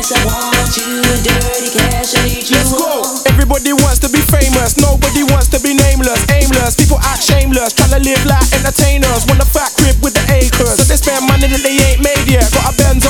cash, I want you. Dirty cash, I need you. Let's go. Everybody wants to be famous, nobody wants to be nameless. Aimless, people act shameless, trying to live like entertainers. Want a fat crib with the acres, so they spend money that they ain't made yet. Got a Benz